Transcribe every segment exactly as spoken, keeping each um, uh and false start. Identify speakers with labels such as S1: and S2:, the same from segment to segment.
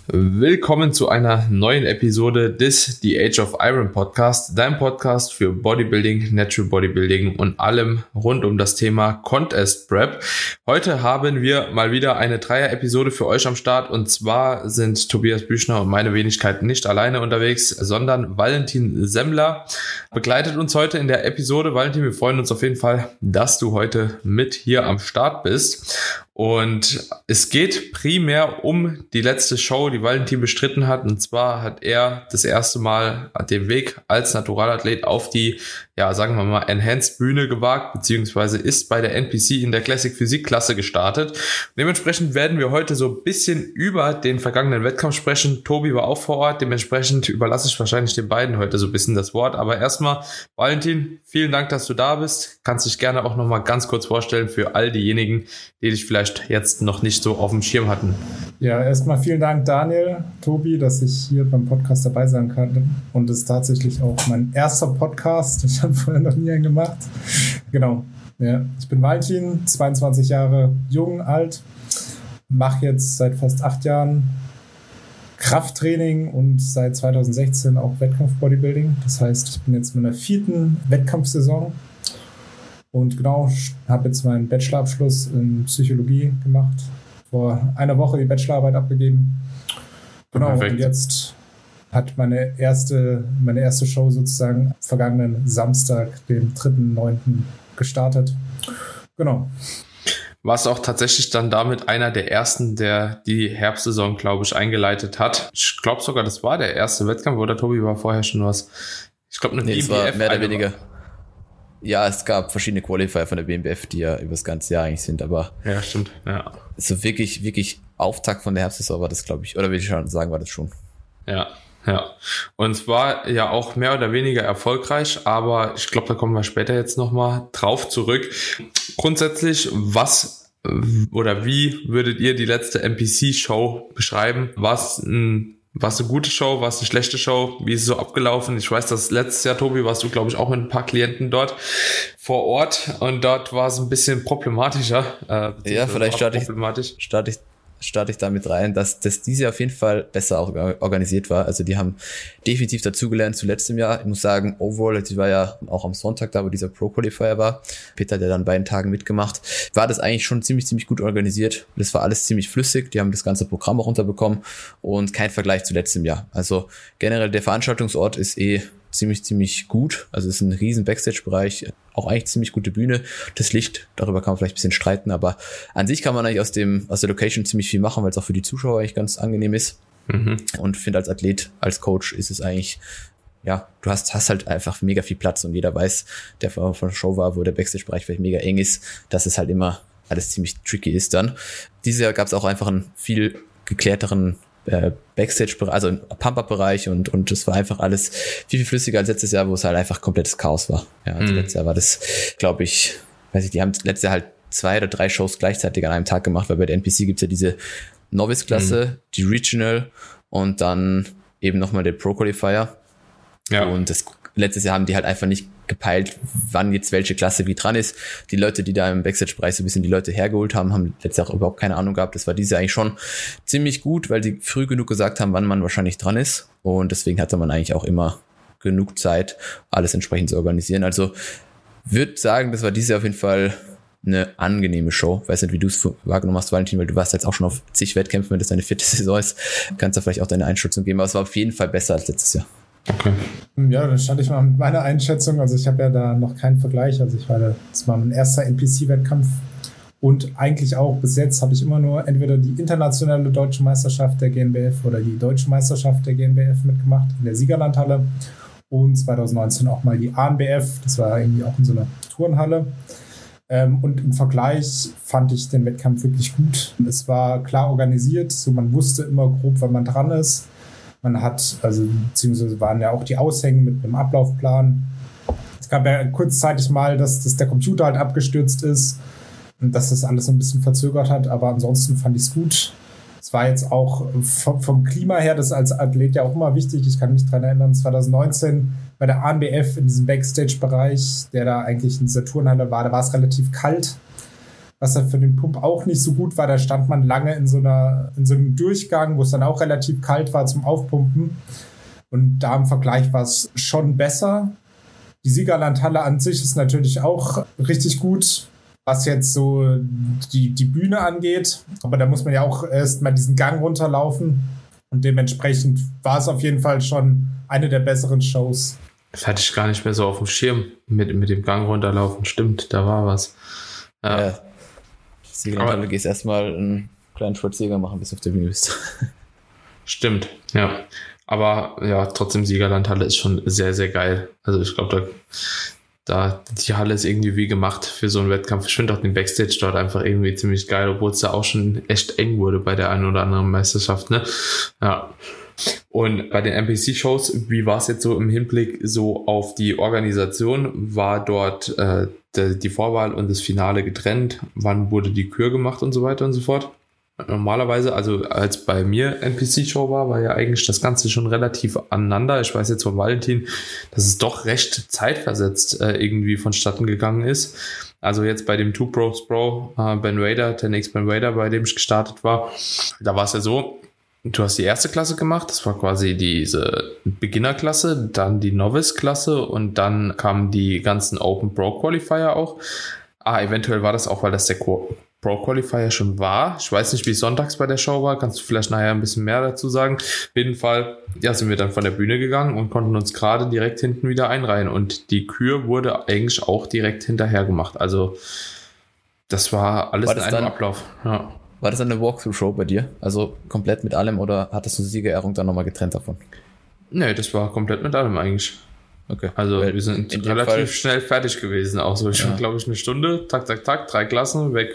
S1: Willkommen zu einer neuen Episode des The Age of Iron Podcast, dein Podcast für Bodybuilding, Natural Bodybuilding und allem rund um das Thema Contest Prep. Heute haben wir mal wieder eine Dreier-Episode für euch am Start, und zwar sind Tobias Büchner und meine Wenigkeit nicht alleine unterwegs, sondern Valentin Semmler begleitet uns heute in der Episode. Valentin, wir freuen uns auf jeden Fall, dass du heute mit hier am Start bist. Und es geht primär um die letzte Show, die Valentin bestritten hat. Und zwar hat er das erste Mal den Weg als Naturalathlet auf die, ja, sagen wir mal, Enhanced Bühne gewagt, beziehungsweise ist bei der N P C in der Classic Physik Klasse gestartet. Und dementsprechend werden wir heute so ein bisschen über den vergangenen Wettkampf sprechen. Tobi war auch vor Ort, dementsprechend überlasse ich wahrscheinlich den beiden heute so ein bisschen das Wort. Aber erstmal, Valentin, vielen Dank, dass du da bist. Kannst dich gerne auch nochmal ganz kurz vorstellen für all diejenigen, die dich vielleicht jetzt noch nicht so auf dem Schirm hatten.
S2: Ja, erstmal vielen Dank, Daniel, Tobi, dass ich hier beim Podcast dabei sein kann. Und es ist tatsächlich auch mein erster Podcast. Ich habe vorher noch nie einen gemacht. Genau. Ja, ich bin Valentin, zweiundzwanzig Jahre jung, alt. Mache jetzt seit fast acht Jahren Krafttraining und seit zweitausendsechzehn auch Wettkampf-Bodybuilding. Das heißt, ich bin jetzt in meiner vierten Wettkampfsaison. Und genau, habe jetzt meinen Bachelorabschluss in Psychologie gemacht. Vor einer Woche die Bachelorarbeit abgegeben. Genau, Perfekt. Und jetzt hat meine erste, meine erste Show sozusagen vergangenen Samstag, den dritten neunten gestartet. Genau.
S1: Warst auch tatsächlich dann damit einer der ersten, der die Herbstsaison, glaube ich, eingeleitet hat. Ich glaube sogar, das war der erste Wettkampf, oder Tobi war vorher schon was? Ich glaube, eine
S3: nee, B M B F. War mehr oder weniger. Ja, es gab verschiedene Qualifier von der B M B F, die ja über das ganze Jahr eigentlich sind, aber
S1: ja, stimmt. Ja.
S3: So wirklich, wirklich Auftakt von der Herbstsaison war das, glaube ich, oder will ich schon sagen, war das schon.
S1: Ja, ja. Und es war ja auch mehr oder weniger erfolgreich, aber ich glaube, da kommen wir später jetzt nochmal drauf zurück. Grundsätzlich, was oder wie würdet ihr die letzte N P C-Show beschreiben? Was ein War es eine gute Show? War es eine schlechte Show? Wie ist es so abgelaufen? Ich weiß, dass letztes Jahr, Tobi, warst du, glaube ich, auch mit ein paar Klienten dort vor Ort, und dort war es ein bisschen problematischer.
S3: Äh, ja, vielleicht starte ich, starte ich, starte ich damit rein, dass das dieses Jahr auf jeden Fall besser auch organisiert war. Also die haben definitiv dazugelernt zu letztem Jahr. Ich muss sagen, overall, ich war ja auch am Sonntag da, wo dieser Pro-Qualifier war. Peter hat ja dann beiden Tagen mitgemacht. War das eigentlich schon ziemlich, ziemlich gut organisiert. Das war alles ziemlich flüssig. Die haben das ganze Programm auch unterbekommen und kein Vergleich zu letztem Jahr. Also generell der Veranstaltungsort ist eh ziemlich, ziemlich gut. Also es ist ein riesen Backstage-Bereich, auch eigentlich ziemlich gute Bühne. Das Licht, darüber kann man vielleicht ein bisschen streiten, aber an sich kann man eigentlich aus dem aus der Location ziemlich viel machen, weil es auch für die Zuschauer eigentlich ganz angenehm ist. Mhm. Und finde, als Athlet, als Coach ist es eigentlich, ja, du hast hast halt einfach mega viel Platz, und jeder weiß, der von der Show war, wo der Backstage-Bereich vielleicht mega eng ist, dass es halt immer alles ziemlich tricky ist dann. Dieses Jahr gab es auch einfach einen viel geklärteren Backstage, also im Pump-Up-Bereich, und und das war einfach alles viel, viel flüssiger als letztes Jahr, wo es halt einfach komplettes Chaos war. Ja, also mm. letztes Jahr war das, glaube ich, weiß ich, die haben letztes Jahr halt zwei oder drei Shows gleichzeitig an einem Tag gemacht, weil bei der N P C gibt's ja diese Novice-Klasse, mm. die Regional und dann eben nochmal der Pro-Qualifier. Ja. Und das letztes Jahr haben die halt einfach nicht gepeilt, wann jetzt welche Klasse wie dran ist. Die Leute, die da im Backstage-Bereich so ein bisschen die Leute hergeholt haben, haben letztes Jahr auch überhaupt keine Ahnung gehabt. Das war dieses Jahr eigentlich schon ziemlich gut, weil sie früh genug gesagt haben, wann man wahrscheinlich dran ist. Und deswegen hatte man eigentlich auch immer genug Zeit, alles entsprechend zu organisieren. Also würde sagen, das war dieses Jahr auf jeden Fall eine angenehme Show. Weiß nicht, wie du es wahrgenommen hast, Valentin, weil du warst jetzt auch schon auf zig Wettkämpfen, wenn das deine vierte Saison ist. Kannst du vielleicht auch deine Einschätzung geben. Aber es war auf jeden Fall besser als letztes Jahr.
S2: Okay. Ja, dann starte ich mal mit meiner Einschätzung. Also ich habe ja da noch keinen Vergleich. Also ich war da, das war mein erster N P C-Wettkampf, und eigentlich auch bis jetzt habe ich immer nur entweder die internationale deutsche Meisterschaft der G N B F oder die deutsche Meisterschaft der G N B F mitgemacht in der Siegerlandhalle, und zwanzig neunzehn auch mal die A N B F. Das war irgendwie auch in so einer Turnhalle. Und im Vergleich fand ich den Wettkampf wirklich gut. Es war klar organisiert, so man wusste immer grob, wann man dran ist. Man hat, also beziehungsweise waren ja auch die Aushänge mit einem Ablaufplan. Es gab ja kurzzeitig mal, dass, dass der Computer halt abgestürzt ist und dass das alles so ein bisschen verzögert hat, aber ansonsten fand ich es gut. Es war jetzt auch vom, vom Klima her, das ist als Athlet ja auch immer wichtig. Ich kann mich daran erinnern, zwanzig neunzehn bei der A N B F in diesem Backstage-Bereich, der da eigentlich in dieser Turnhalle war, da war es relativ kalt. was dann für den Pump auch nicht so gut war. Da stand man lange in so einer, in so einem Durchgang, wo es dann auch relativ kalt war zum Aufpumpen. Und da im Vergleich war es schon besser. Die Siegerlandhalle an sich ist natürlich auch richtig gut, was jetzt so die, die Bühne angeht. Aber da muss man ja auch erst mal diesen Gang runterlaufen. Und dementsprechend war es auf jeden Fall schon eine der besseren Shows.
S1: Das hatte ich gar nicht mehr so auf dem Schirm mit, mit dem Gang runterlaufen. Stimmt, da war was. Ja.
S3: Ja. Siegerlandhalle, du gehst erstmal einen kleinen Spaziergang machen, bis du auf der Bühne bist.
S1: Stimmt, ja. Aber ja, trotzdem Siegerlandhalle ist schon sehr, sehr geil. Also ich glaube, da, da die Halle ist irgendwie wie gemacht für so einen Wettkampf. Ich finde auch den Backstage dort einfach irgendwie ziemlich geil, obwohl es da auch schon echt eng wurde bei der einen oder anderen Meisterschaft, ne? Ja. Und bei den N P C-Shows, wie war es jetzt so im Hinblick so auf die Organisation? War dort äh, die, die Vorwahl und das Finale getrennt? Wann wurde die Kür gemacht und so weiter und so fort? Normalerweise, also als bei mir N P C-Show war, war ja eigentlich das Ganze schon relativ aneinander. Ich weiß jetzt von Valentin, dass es doch recht zeitversetzt äh, irgendwie vonstatten gegangen ist. Also jetzt bei dem Two Pros Pro, äh, Ben Raider, ten X Ben Raider, bei dem ich gestartet war, da war es ja so, du hast die erste Klasse gemacht, das war quasi diese Beginner-Klasse, dann die Novice-Klasse und dann kamen die ganzen Open Pro Qualifier auch. Ah, eventuell war das auch, weil das der Pro Qualifier schon war. Ich weiß nicht, wie es sonntags bei der Show war. Kannst du vielleicht nachher ein bisschen mehr dazu sagen? Auf jeden Fall, ja, sind wir dann von der Bühne gegangen und konnten uns gerade direkt hinten wieder einreihen. Und die Kür wurde eigentlich auch direkt hinterher gemacht. Also, das war alles war das in einem dann, Ablauf. Ja.
S3: War das eine Walkthrough-Show bei dir? Also komplett mit allem oder hattest du die Siegerehrung dann nochmal getrennt davon?
S1: Nee, das war komplett mit allem eigentlich.
S3: Okay.
S1: Also wir sind relativ Fall schnell fertig gewesen. Auch so, ich ja. glaube ich, eine Stunde, tak, tak, tak, drei Klassen, weg.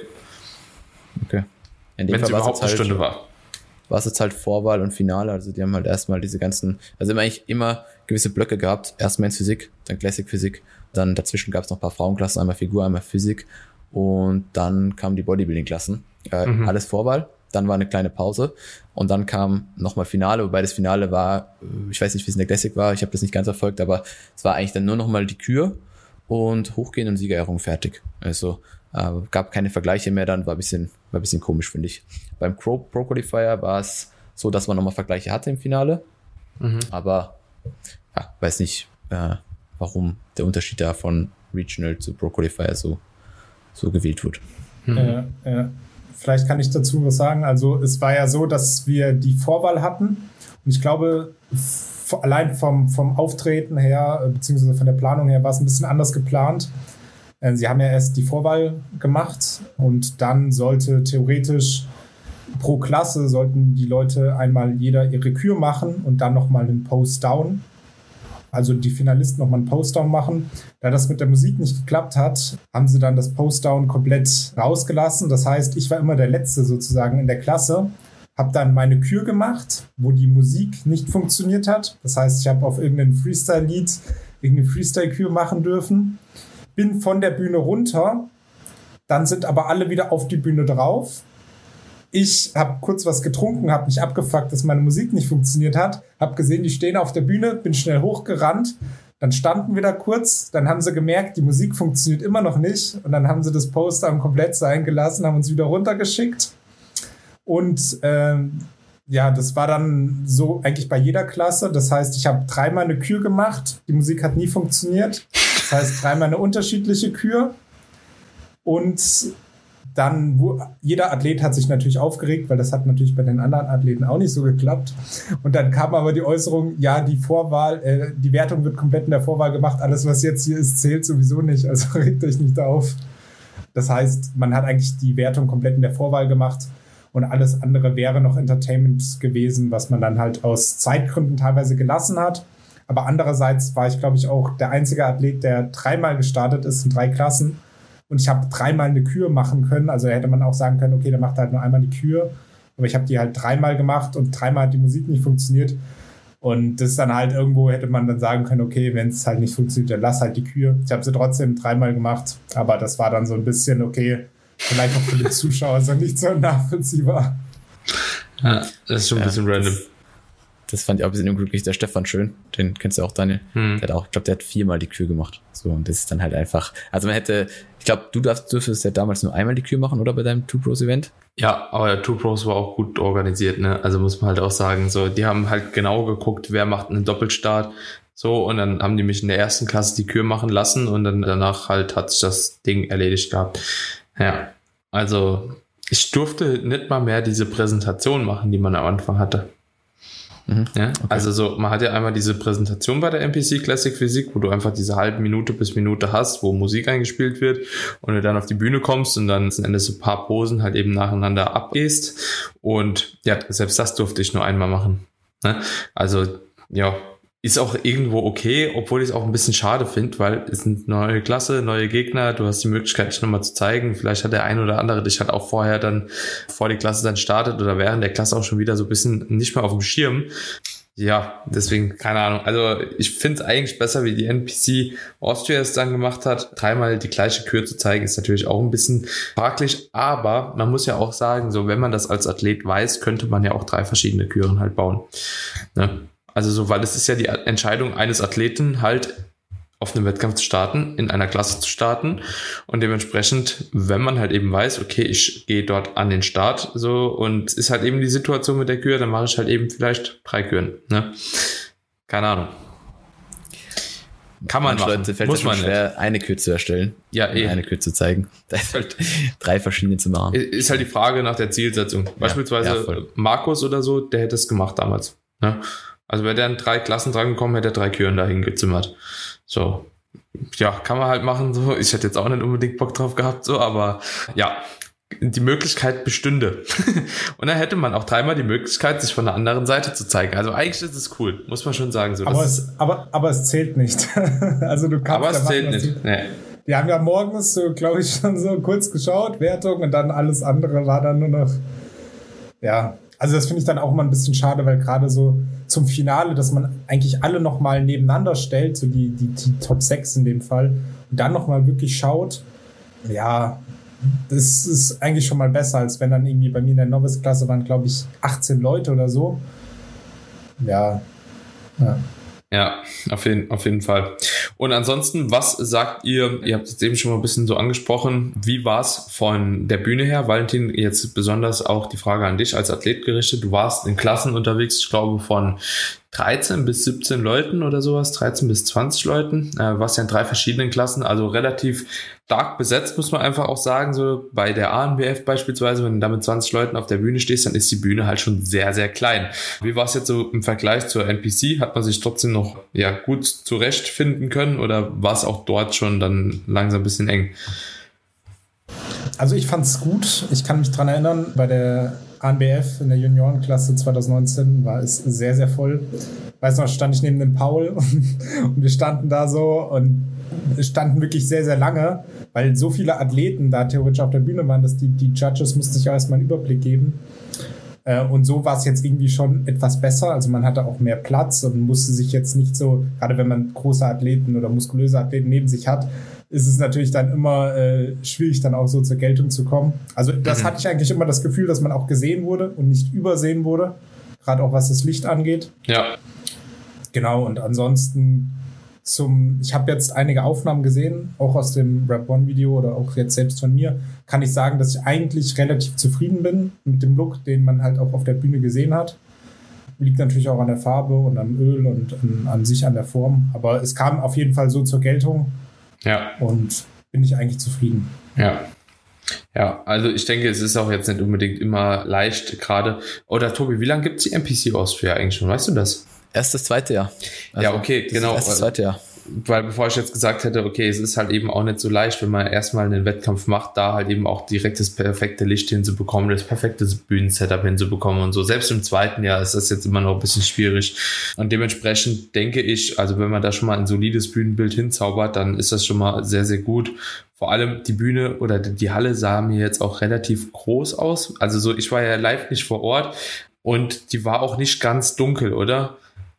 S3: Okay.
S1: Wenn es überhaupt eine halt, Stunde war.
S3: War es jetzt halt Vorwahl und Finale, also die haben halt erstmal diese ganzen, also immer eigentlich immer gewisse Blöcke gehabt. Erst Men's Physik, dann Classic Physik, dann dazwischen gab es noch ein paar Frauenklassen, einmal Figur, einmal Physik und dann kamen die Bodybuilding-Klassen. Äh, mhm. Alles Vorwahl, dann war eine kleine Pause und dann kam nochmal Finale, wobei das Finale war, ich weiß nicht, wie es in der Classic war, ich habe das nicht ganz verfolgt, aber es war eigentlich dann nur nochmal die Kür und Hochgehen und Siegerehrung fertig. Also äh, gab keine Vergleiche mehr, dann war ein bisschen, war ein bisschen komisch, finde ich. Beim Pro, Pro Qualifier war es so, dass man nochmal Vergleiche hatte im Finale, mhm. aber ja, weiß nicht, äh, warum der Unterschied da von Regional zu Pro Qualifier so, so gewählt wird.
S2: Mhm. Äh, äh. Vielleicht kann ich dazu was sagen. Also es war ja so, dass wir die Vorwahl hatten und ich glaube, f- allein vom, vom Auftreten her, beziehungsweise von der Planung her, war es ein bisschen anders geplant. Äh, sie haben ja erst die Vorwahl gemacht und dann sollte theoretisch pro Klasse sollten die Leute einmal jeder ihre Kür machen und dann nochmal den Post-Down. Also die Finalisten nochmal einen Post-Down machen. Da das mit der Musik nicht geklappt hat, haben sie dann das Post-Down komplett rausgelassen. Das heißt, ich war immer der Letzte sozusagen in der Klasse, habe dann meine Kür gemacht, wo die Musik nicht funktioniert hat. Das heißt, ich habe auf irgendein Freestyle-Lied irgendeine Freestyle-Kür machen dürfen. Bin von der Bühne runter, dann sind aber alle wieder auf die Bühne drauf. Ich habe kurz was getrunken, habe mich abgefuckt, dass meine Musik nicht funktioniert hat. Habe gesehen, die stehen auf der Bühne, bin schnell hochgerannt. Dann standen wir da kurz. Dann haben sie gemerkt, die Musik funktioniert immer noch nicht. Und dann haben sie das Poster komplett sein gelassen, haben uns wieder runtergeschickt. Und ähm, ja, das war dann so eigentlich bei jeder Klasse. Das heißt, ich habe dreimal eine Kür gemacht. Die Musik hat nie funktioniert. Das heißt, dreimal eine unterschiedliche Kür. Und dann, wo, jeder Athlet hat sich natürlich aufgeregt, weil das hat natürlich bei den anderen Athleten auch nicht so geklappt. Und dann kam aber die Äußerung, ja, die Vorwahl, äh, die Wertung wird komplett in der Vorwahl gemacht. Alles, was jetzt hier ist, zählt sowieso nicht. Also regt euch nicht auf. Das heißt, man hat eigentlich die Wertung komplett in der Vorwahl gemacht und alles andere wäre noch Entertainment gewesen, was man dann halt aus Zeitgründen teilweise gelassen hat. Aber andererseits war ich, glaube ich, auch der einzige Athlet, der dreimal gestartet ist in drei Klassen. Und ich habe dreimal eine Kür machen können. Also hätte man auch sagen können, okay, der macht halt nur einmal die Kür. Aber ich habe die halt dreimal gemacht und dreimal hat die Musik nicht funktioniert. Und das dann halt irgendwo hätte man dann sagen können, okay, wenn es halt nicht funktioniert, dann lass halt die Kür. Ich habe sie trotzdem dreimal gemacht. Aber das war dann so ein bisschen, okay, vielleicht auch für die Zuschauer so nicht so nachvollziehbar.
S1: Ja, das ist schon ein ja, bisschen random.
S3: das fand ich auch ein bisschen unglücklich. Der Stefan Schön, den kennst du auch, Daniel. Hm. Der hat auch, ich glaube, der hat viermal die Kür gemacht. So, und das ist dann halt einfach, also man hätte, ich glaube, du darfst, durftest ja damals nur einmal die Kür machen, oder, bei deinem Two Pros Event?
S1: Ja, aber der Two Pros war auch gut organisiert, ne? Also muss man halt auch sagen, so, die haben halt genau geguckt, wer macht einen Doppelstart, so, und dann haben die mich in der ersten Klasse die Kür machen lassen und dann danach halt hat sich das Ding erledigt gehabt. Ja, also ich durfte nicht mal mehr diese Präsentation machen, die man am Anfang hatte. Mhm, ja, okay. Also so, man hat ja einmal diese Präsentation bei der N P C Classic Physik, wo du einfach diese halbe Minute bis Minute hast, wo Musik eingespielt wird und du dann auf die Bühne kommst und dann letzten Endes so ein paar Posen halt eben nacheinander abgehst. Und ja, selbst das durfte ich nur einmal machen. Ne? Also ja, ist auch irgendwo okay, obwohl ich es auch ein bisschen schade finde, weil es sind neue Klasse, neue Gegner, du hast die Möglichkeit, dich nochmal zu zeigen. Vielleicht hat der ein oder andere dich halt auch vorher dann, bevor die Klasse dann startet oder während der Klasse auch schon wieder so ein bisschen nicht mehr auf dem Schirm. Ja, deswegen, keine Ahnung. Also ich finde es eigentlich besser, wie die N P C Austria es dann gemacht hat. Dreimal die gleiche Kür zu zeigen, ist natürlich auch ein bisschen fraglich, aber man muss ja auch sagen, so wenn man das als Athlet weiß, könnte man ja auch drei verschiedene Küren halt bauen. Ne? Also so, weil es ist ja die Entscheidung eines Athleten, halt auf einem Wettkampf zu starten, in einer Klasse zu starten und dementsprechend, wenn man halt eben weiß, okay, ich gehe dort an den Start so und ist halt eben die Situation mit der Kür, dann mache ich halt eben vielleicht drei Küren, ne? Keine Ahnung. Kann man machen,
S3: Leute, fällt muss man schwer, nicht. Eine Kür zu erstellen,
S1: ja, eh.
S3: eine Kür zu zeigen. Da ist halt drei verschiedene zu machen.
S1: Ist halt die Frage nach der Zielsetzung. Beispielsweise ja, ja, Markus oder so, der hätte es gemacht damals, ne? Also wäre der in drei Klassen dran gekommen, hätte er drei Küren dahin gezimmert. So, ja, kann man halt machen. So, ich hätte jetzt auch nicht unbedingt Bock drauf gehabt, so, aber ja, die Möglichkeit bestünde. Und dann hätte man auch dreimal die Möglichkeit, sich von der anderen Seite zu zeigen. Also eigentlich ist es cool, muss man schon sagen. So,
S2: aber,
S1: das
S2: es, aber, aber es zählt nicht. Also du kannst
S1: aber es
S2: ja
S1: zählt
S2: machen,
S1: nicht.
S2: Du,
S1: nee.
S2: Wir haben ja morgens, so, glaube ich, schon so kurz geschaut, Wertung, und dann alles andere war dann nur noch, ja. Also das finde ich dann auch immer ein bisschen schade, weil gerade so zum Finale, dass man eigentlich alle nochmal nebeneinander stellt, so die, die, die Top sechs in dem Fall, und dann nochmal wirklich schaut, ja, das ist eigentlich schon mal besser, als wenn dann irgendwie bei mir in der Novice-Klasse waren, glaube ich, achtzehn Leute oder so. Ja, ja.
S1: Ja, auf jeden, auf jeden Fall. Und ansonsten, was sagt ihr, ihr habt es eben schon mal ein bisschen so angesprochen, wie war es von der Bühne her? Valentin, jetzt besonders auch die Frage an dich als Athlet gerichtet. Du warst in Klassen unterwegs, ich glaube von dreizehn bis siebzehn Leuten oder sowas, dreizehn bis zwanzig Leuten, äh, warst ja in drei verschiedenen Klassen, also relativ stark besetzt, muss man einfach auch sagen, so bei der A N B F beispielsweise, wenn du da mit zwanzig Leuten auf der Bühne stehst, dann ist die Bühne halt schon sehr, sehr klein. Wie war es jetzt so im Vergleich zur N P C? Hat man sich trotzdem noch ja gut zurechtfinden können oder war es auch dort schon dann langsam ein bisschen eng?
S2: Also ich fand es gut. Ich kann mich dran erinnern, bei der A N B F in der Juniorenklasse zwanzig neunzehn war es sehr, sehr voll. Weißt du noch, stand ich neben dem Paul und, und wir standen da so und standen wirklich sehr, sehr lange, weil so viele Athleten da theoretisch auf der Bühne waren, dass die, die Judges mussten sich erstmal einen Überblick geben. Und so war es jetzt irgendwie schon etwas besser. Also man hatte auch mehr Platz und musste sich jetzt nicht so, gerade wenn man große Athleten oder muskulöse Athleten neben sich hat, ist es natürlich dann immer äh, schwierig, dann auch so zur Geltung zu kommen. Also das mhm. hatte ich eigentlich immer das Gefühl, dass man auch gesehen wurde und nicht übersehen wurde. Gerade auch was das Licht angeht.
S1: Ja.
S2: Genau, und ansonsten zum, ich habe jetzt einige Aufnahmen gesehen, auch aus dem Rap One Video oder auch jetzt selbst von mir, kann ich sagen, dass ich eigentlich relativ zufrieden bin mit dem Look, den man halt auch auf der Bühne gesehen hat. Liegt natürlich auch an der Farbe und am Öl und an, an sich an der Form, aber es kam auf jeden Fall so zur Geltung.
S1: Ja.
S2: Und bin ich eigentlich zufrieden.
S1: Ja. Ja, also ich denke, es ist auch jetzt nicht unbedingt immer leicht gerade. Oder Tobi, wie lange gibt es die N P C Austria eigentlich schon? Weißt du das?
S3: Erst das zweite Jahr.
S1: Also ja, okay, genau.
S3: Erst das zweite Jahr.
S1: Weil bevor ich jetzt gesagt hätte, okay, es ist halt eben auch nicht so leicht, wenn man erstmal einen Wettkampf macht, da halt eben auch direkt das perfekte Licht hinzubekommen, das perfekte Bühnensetup hinzubekommen und so. Selbst im zweiten Jahr ist das jetzt immer noch ein bisschen schwierig. Und dementsprechend denke ich, also wenn man da schon mal ein solides Bühnenbild hinzaubert, dann ist das schon mal sehr, sehr gut. Vor allem die Bühne oder die Halle sah mir jetzt auch relativ groß aus. Also so, ich war ja live nicht vor Ort und die war auch nicht ganz dunkel, oder?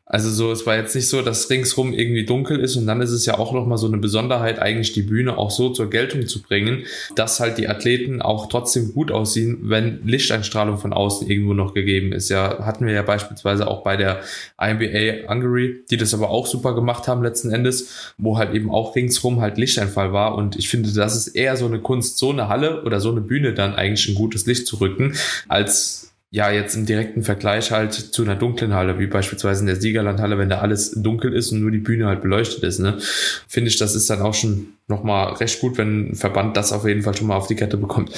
S1: Also so, es war jetzt nicht so, dass ringsrum irgendwie dunkel ist und dann ist es ja auch nochmal so eine Besonderheit, eigentlich die Bühne auch so zur Geltung zu bringen, dass halt die Athleten auch trotzdem gut aussehen, wenn Lichteinstrahlung von außen irgendwo noch gegeben ist. Ja, hatten wir ja beispielsweise auch bei der I M B A Hungary, die das aber auch super gemacht haben letzten Endes, wo halt eben auch ringsrum halt Lichteinfall war und ich finde, das ist eher so eine Kunst, so eine Halle oder so eine Bühne dann eigentlich in gutes Licht zu rücken, als ja, jetzt im direkten Vergleich halt zu einer dunklen Halle, wie beispielsweise in der Siegerlandhalle, wenn da alles dunkel ist und nur die Bühne halt beleuchtet ist, ne, finde ich, das ist dann auch schon nochmal recht gut, wenn ein Verband das auf jeden Fall schon mal auf die Kette bekommt.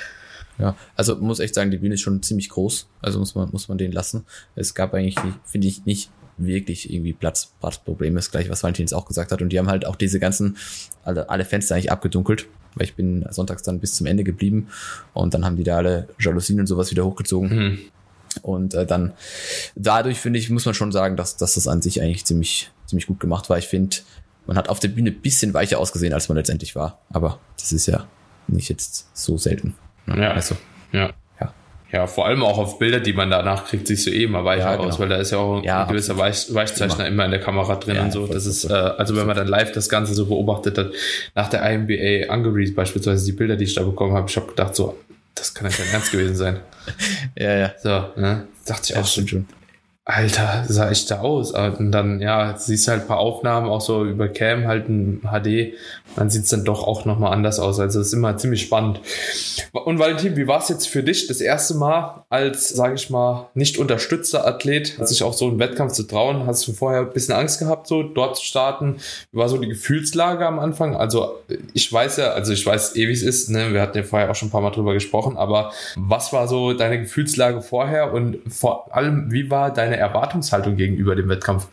S3: Ja, also muss echt sagen, die Bühne ist schon ziemlich groß, also muss man, muss man den lassen. Es gab eigentlich, finde ich, nicht wirklich irgendwie Platz, Platzprobleme, ist gleich, was Valentin jetzt auch gesagt hat und die haben halt auch diese ganzen, alle, alle Fenster eigentlich abgedunkelt, weil ich bin sonntags dann bis zum Ende geblieben und dann haben die da alle Jalousien und sowas wieder hochgezogen. Mhm. Und äh, dann dadurch, finde ich, muss man schon sagen, dass, dass das an sich eigentlich ziemlich, ziemlich gut gemacht war. Ich finde, man hat auf der Bühne ein bisschen weicher ausgesehen, als man letztendlich war. Aber das ist ja nicht jetzt so selten.
S1: Ne? Ja, also, ja. ja. Ja, vor allem auch auf Bilder, die man danach kriegt, siehst du eh immer weicher ja, genau. aus, weil da ist ja auch ja, ein gewisser Weich, Weichzeichner immer. immer in der Kamera drin ja, und so. Das ist, äh, also wenn man dann live das Ganze so beobachtet hat, nach der I M B A Hungary beispielsweise, die Bilder, die ich da bekommen habe, ich habe gedacht so, das kann ja kein Ernst gewesen sein.
S3: Ja, ja.
S1: So, ne? Dachte ich
S3: ja,
S1: auch
S3: schon. schon.
S1: Alter, sah echt da aus. Und dann, ja, siehst halt ein paar Aufnahmen, auch so über Cam, halt ein H D. Dann sieht's dann doch auch nochmal anders aus. Also das ist immer ziemlich spannend. Und Valentin, wie war es jetzt für dich das erste Mal als, sage ich mal, nicht unterstützter Athlet, sich auf so einen Wettkampf zu trauen? Hast du vorher ein bisschen Angst gehabt, so dort zu starten? Wie war so die Gefühlslage am Anfang? Also ich weiß ja, also ich weiß eh, wie es ist, ne? Wir hatten ja vorher auch schon ein paar Mal drüber gesprochen, aber was war so deine Gefühlslage vorher und vor allem, wie war deine Erwartungshaltung gegenüber dem Wettkampf?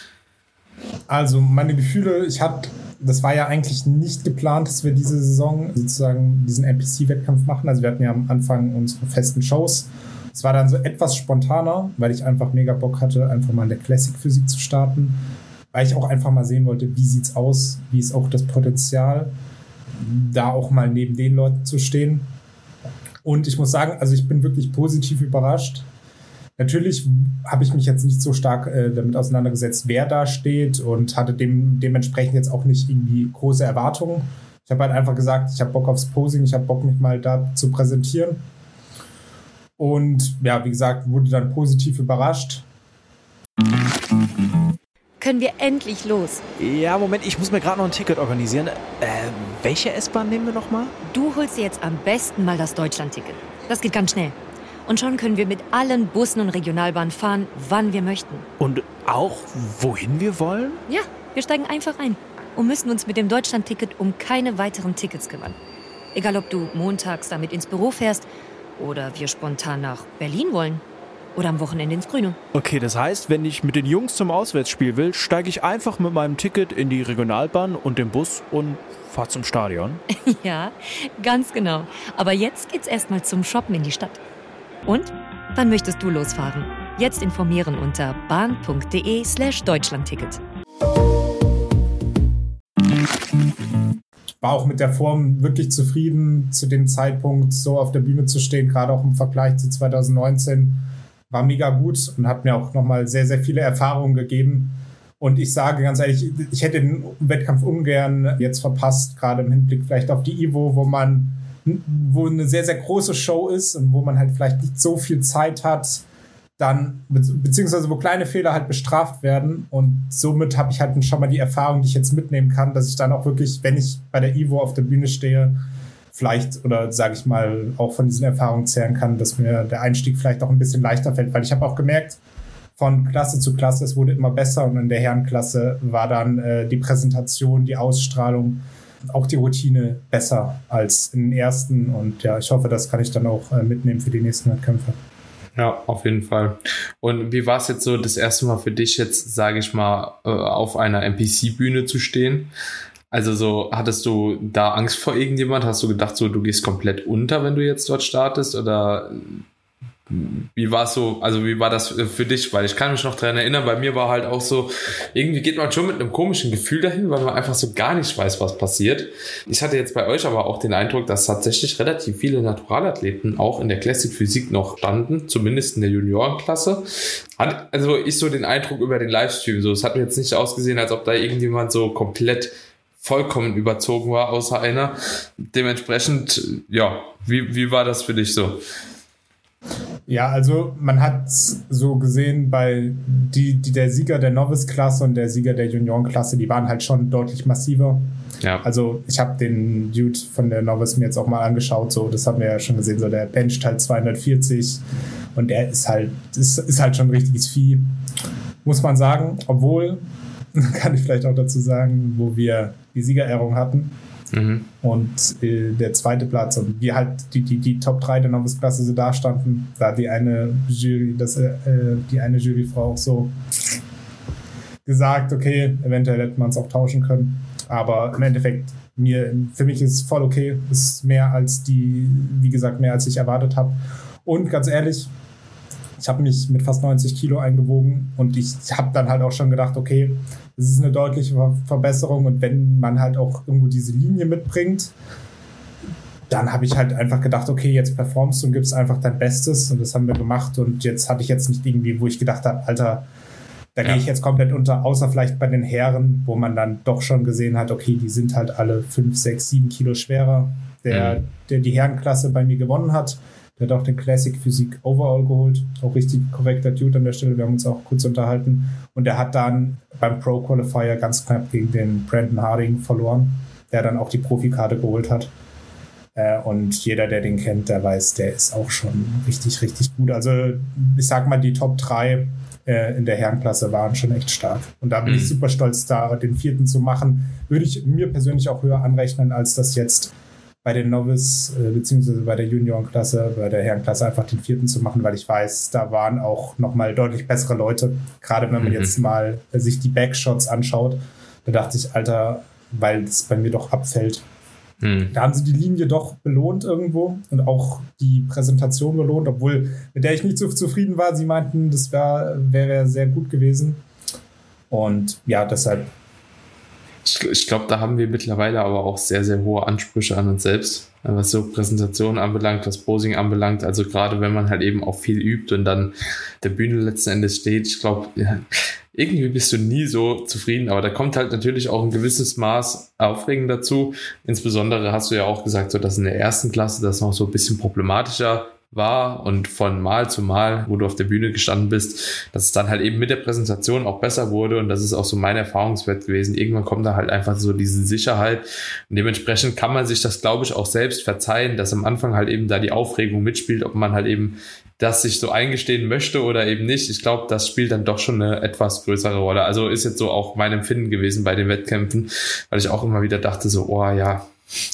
S2: Also meine Gefühle, ich hatte, das war ja eigentlich nicht geplant, dass wir diese Saison sozusagen diesen N P C-Wettkampf machen. Also wir hatten ja am Anfang unsere festen Shows. Es war dann so etwas spontaner, weil ich einfach mega Bock hatte, einfach mal in der Classic-Physik zu starten. Weil ich auch einfach mal sehen wollte, wie sieht's aus, wie ist auch das Potenzial, da auch mal neben den Leuten zu stehen. Und ich muss sagen, also ich bin wirklich positiv überrascht. Natürlich habe ich mich jetzt nicht so stark äh, damit auseinandergesetzt, wer da steht und hatte dem, dementsprechend jetzt auch nicht irgendwie große Erwartungen. Ich habe halt einfach gesagt, ich habe Bock aufs Posing, ich habe Bock, mich mal da zu präsentieren. Und ja, wie gesagt, wurde dann positiv überrascht.
S4: Können wir endlich los?
S5: Ja, Moment, ich muss mir gerade noch ein Ticket organisieren. Äh, welche S-Bahn nehmen wir nochmal?
S4: Du holst dir jetzt am besten mal das Deutschland-Ticket. Das geht ganz schnell. Und schon können wir mit allen Bussen und Regionalbahnen fahren, wann wir möchten.
S5: Und auch, wohin wir wollen?
S4: Ja, wir steigen einfach ein und müssen uns mit dem Deutschland-Ticket um keine weiteren Tickets kümmern. Egal, ob du montags damit ins Büro fährst oder wir spontan nach Berlin wollen oder am Wochenende ins Grüne.
S5: Okay, das heißt, wenn ich mit den Jungs zum Auswärtsspiel will, steige ich einfach mit meinem Ticket in die Regionalbahn und den Bus und fahre zum Stadion?
S4: Ja, ganz genau. Aber jetzt geht's erstmal zum Shoppen in die Stadt. Und? Wann möchtest du losfahren? Jetzt informieren unter bahn.de slash Deutschlandticket.
S2: Ich war auch mit der Form wirklich zufrieden, zu dem Zeitpunkt so auf der Bühne zu stehen, gerade auch im Vergleich zu zwanzig neunzehn. War mega gut und hat mir auch nochmal sehr, sehr viele Erfahrungen gegeben. Und ich sage ganz ehrlich, ich hätte den Wettkampf ungern jetzt verpasst, gerade im Hinblick vielleicht auf die Evo, wo man wo eine sehr, sehr große Show ist und wo man halt vielleicht nicht so viel Zeit hat, dann, beziehungsweise wo kleine Fehler halt bestraft werden. Und somit habe ich halt schon mal die Erfahrung, die ich jetzt mitnehmen kann, dass ich dann auch wirklich, wenn ich bei der Evo auf der Bühne stehe, vielleicht, oder sage ich mal, auch von diesen Erfahrungen zehren kann, dass mir der Einstieg vielleicht auch ein bisschen leichter fällt. Weil ich habe auch gemerkt, von Klasse zu Klasse, es wurde immer besser und in der Herrenklasse war dann äh, die Präsentation, die Ausstrahlung, auch die Routine besser als in den ersten. Und ja, ich hoffe, das kann ich dann auch äh, mitnehmen für die nächsten Wettkämpfe.
S1: Ja, auf jeden Fall. Und wie war es jetzt so das erste Mal für dich jetzt, sage ich mal, äh, auf einer N P C-Bühne zu stehen? Also so, hattest du da Angst vor irgendjemand? Hast du gedacht, so du gehst komplett unter, wenn du jetzt dort startest? Oder Wie war es so, also wie war das für dich? Weil ich kann mich noch daran erinnern, bei mir war halt auch so, irgendwie geht man schon mit einem komischen Gefühl dahin, weil man einfach so gar nicht weiß, was passiert. Ich hatte jetzt bei euch aber auch den Eindruck, dass tatsächlich relativ viele Naturalathleten auch in der Classic Physik noch standen, zumindest in der Juniorenklasse. Hat also ich so den Eindruck über den Livestream, so, es hat mir jetzt nicht ausgesehen, als ob da irgendjemand so komplett vollkommen überzogen war, außer einer. Dementsprechend, ja, wie, wie war das für dich so?
S2: Ja, also man hat so gesehen, bei die, die der Sieger der Novice-Klasse und der Sieger der Juniorenklasse, die waren halt schon deutlich massiver. Ja. Also ich habe den Dude von der Novice mir jetzt auch mal angeschaut, so, das haben wir ja schon gesehen, so der bencht halt zweihundertvierzig und der ist halt, ist, ist halt schon ein richtiges Vieh, muss man sagen, obwohl, kann ich vielleicht auch dazu sagen, wo wir die Siegerehrung hatten. Mhm. Und äh, der zweite Platz und wie halt die, die, die Top drei der Novice-Klasse so da standen, da die eine Jury, das, äh, die eine Juryfrau auch so gesagt, okay, eventuell hätte man es auch tauschen können, aber im Endeffekt, mir, für mich ist es voll okay, ist mehr als die, wie gesagt, mehr als ich erwartet habe und ganz ehrlich, ich habe mich mit fast neunzig Kilo eingewogen und ich habe dann halt auch schon gedacht, okay, das ist eine deutliche Ver- Verbesserung und wenn man halt auch irgendwo diese Linie mitbringt, dann habe ich halt einfach gedacht, okay, jetzt performst du und gibst einfach dein Bestes und das haben wir gemacht und jetzt hatte ich jetzt nicht irgendwie, wo ich gedacht habe, Alter, da ja. gehe ich jetzt komplett unter, außer vielleicht bei den Herren, wo man dann doch schon gesehen hat, okay, die sind halt alle fünf, sechs, sieben Kilo schwerer. Der, mhm. der die Herrenklasse bei mir gewonnen hat, der hat auch den Classic Physik Overall geholt. Auch richtig korrekter Dude an der Stelle. Wir haben uns auch kurz unterhalten. Und der hat dann beim Pro Qualifier ganz knapp gegen den Brandon Harding verloren, der dann auch die Profikarte geholt hat. Äh, und jeder, der den kennt, der weiß, der ist auch schon richtig, richtig gut. Also ich sag mal, die Top drei äh, in der Herrenklasse waren schon echt stark. Und da bin mhm. ich super stolz, da den vierten zu machen. Würde ich mir persönlich auch höher anrechnen, als das jetzt bei den Novice, äh, beziehungsweise bei der Juniorenklasse, bei der Herrenklasse einfach den vierten zu machen, weil ich weiß, da waren auch nochmal deutlich bessere Leute. Gerade wenn man mhm. jetzt mal äh, sich die Backshots anschaut, da dachte ich, Alter, weil es bei mir doch abfällt. Mhm. Da haben sie die Linie doch belohnt irgendwo und auch die Präsentation belohnt, obwohl mit der ich nicht so zufrieden war. Sie meinten, das wäre wär sehr gut gewesen. Und ja, deshalb
S1: Ich glaube, da haben wir mittlerweile aber auch sehr, sehr hohe Ansprüche an uns selbst, was so Präsentationen anbelangt, was Posing anbelangt. Also gerade wenn man halt eben auch viel übt und dann der Bühne letzten Endes steht, ich glaube, ja, irgendwie bist du nie so zufrieden, aber da kommt halt natürlich auch ein gewisses Maß Aufregung dazu. Insbesondere hast du ja auch gesagt, so dass in der ersten Klasse das noch so ein bisschen problematischer war und von Mal zu Mal, wo du auf der Bühne gestanden bist, dass es dann halt eben mit der Präsentation auch besser wurde und das ist auch so mein Erfahrungswert gewesen. Irgendwann kommt da halt einfach so diese Sicherheit und dementsprechend kann man sich das, glaube ich, auch selbst verzeihen, dass am Anfang halt eben da die Aufregung mitspielt, ob man halt eben das sich so eingestehen möchte oder eben nicht. Ich glaube, das spielt dann doch schon eine etwas größere Rolle. Also ist jetzt so auch mein Empfinden gewesen bei den Wettkämpfen, weil ich auch immer wieder dachte so, oh ja,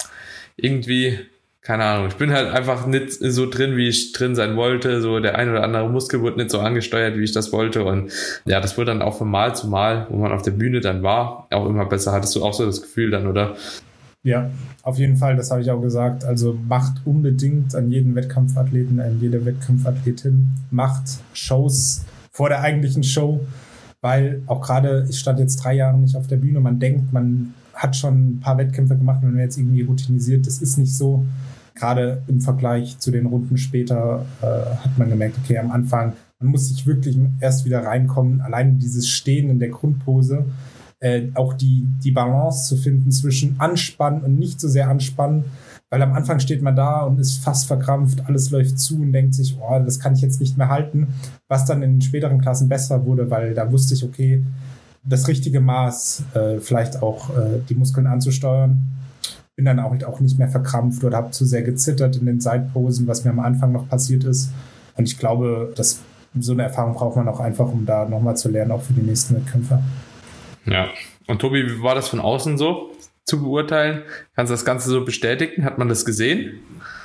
S1: irgendwie keine Ahnung, ich bin halt einfach nicht so drin, wie ich drin sein wollte. So der ein oder andere Muskel wurde nicht so angesteuert, wie ich das wollte. Und ja, das wurde dann auch von Mal zu Mal, wo man auf der Bühne dann war, auch immer besser. Hattest du auch so das Gefühl dann, oder?
S2: Ja, auf jeden Fall, das habe ich auch gesagt. Also macht unbedingt an jeden Wettkampfathleten, an jede Wettkampfathletin, macht Shows vor der eigentlichen Show, weil auch gerade, ich stand jetzt drei Jahre nicht auf der Bühne, man denkt, man hat schon ein paar Wettkämpfe gemacht, wenn man jetzt irgendwie routinisiert, das ist nicht so. Gerade im Vergleich zu den Runden später äh, hat man gemerkt, okay, am Anfang, man muss sich wirklich erst wieder reinkommen, allein dieses Stehen in der Grundpose, äh, auch die, die Balance zu finden zwischen anspannen und nicht so sehr anspannen, weil am Anfang steht man da und ist fast verkrampft, alles läuft zu und denkt sich, oh, das kann ich jetzt nicht mehr halten, was dann in den späteren Klassen besser wurde, weil da wusste ich, okay, das richtige Maß, äh, vielleicht auch äh, die Muskeln anzusteuern. Bin dann auch, auch nicht mehr verkrampft oder habe zu sehr gezittert in den Seitposen, was mir am Anfang noch passiert ist. Und ich glaube, dass so eine Erfahrung braucht man auch einfach, um da nochmal zu lernen, auch für die nächsten Wettkämpfe.
S1: Ja, und Tobi, wie war das von außen so zu beurteilen? Kannst du das Ganze so bestätigen? Hat man das gesehen?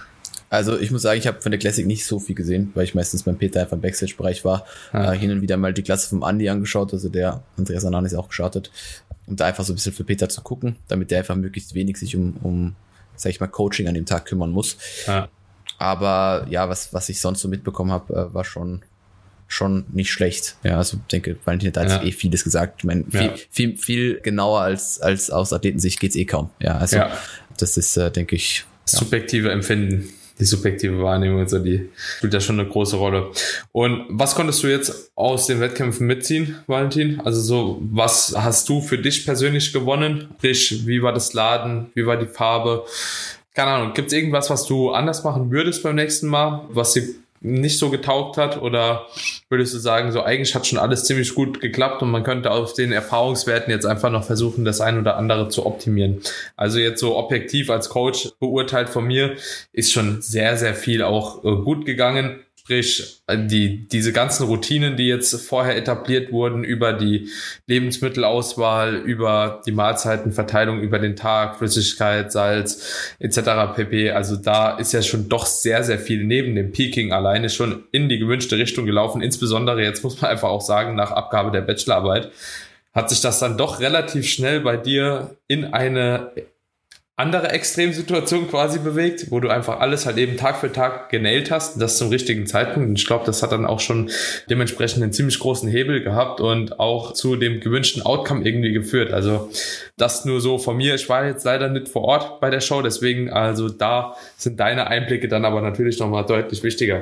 S3: Also ich muss sagen, ich habe von der Classic nicht so viel gesehen, weil ich meistens beim Peter einfach im Backstage-Bereich war. Ja. Äh, hin und wieder mal die Klasse vom Andi angeschaut, also der Andreas Ananis auch geschaut hat, um da einfach so ein bisschen für Peter zu gucken, damit der einfach möglichst wenig sich um, um sag ich mal, Coaching an dem Tag kümmern muss. Ja. Aber ja, was, was ich sonst so mitbekommen habe, äh, war schon, schon nicht schlecht. Ja, also ich denke, Valentin hat ja. eh vieles gesagt. Ich meine, viel, ja. viel, viel genauer als, als aus Athletensicht geht's eh kaum. Ja, also ja. das ist, äh, denke ich.
S1: Ja. Subjektive Empfinden. Die subjektive Wahrnehmung und so, die spielt ja schon eine große Rolle. Und was konntest du jetzt aus den Wettkämpfen mitziehen, Valentin? Also so, was hast du für dich persönlich gewonnen? Sprich, wie war das Laden? Wie war die Farbe? Keine Ahnung, gibt es irgendwas, was du anders machen würdest beim nächsten Mal, was dir nicht so getaugt hat? Oder würdest du sagen, so eigentlich hat schon alles ziemlich gut geklappt und man könnte auf den Erfahrungswerten jetzt einfach noch versuchen, das ein oder andere zu optimieren? Also jetzt so objektiv als Coach beurteilt von mir, ist schon sehr, sehr viel auch äh, gut gegangen. Sprich, die, diese ganzen Routinen, die jetzt vorher etabliert wurden, über die Lebensmittelauswahl, über die Mahlzeitenverteilung über den Tag, Flüssigkeit, Salz et cetera pp. Also da ist ja schon doch sehr, sehr viel neben dem Peaking alleine schon in die gewünschte Richtung gelaufen. Insbesondere, jetzt muss man einfach auch sagen, nach Abgabe der Bachelorarbeit hat sich das dann doch relativ schnell bei dir in eine andere Extremsituation quasi bewegt, wo du einfach alles halt eben Tag für Tag genailt hast, das zum richtigen Zeitpunkt. Und ich glaube, das hat dann auch schon dementsprechend einen ziemlich großen Hebel gehabt und auch zu dem gewünschten Outcome irgendwie geführt. Also das nur so von mir. Ich war jetzt leider nicht vor Ort bei der Show, deswegen also da sind deine Einblicke dann aber natürlich nochmal deutlich wichtiger.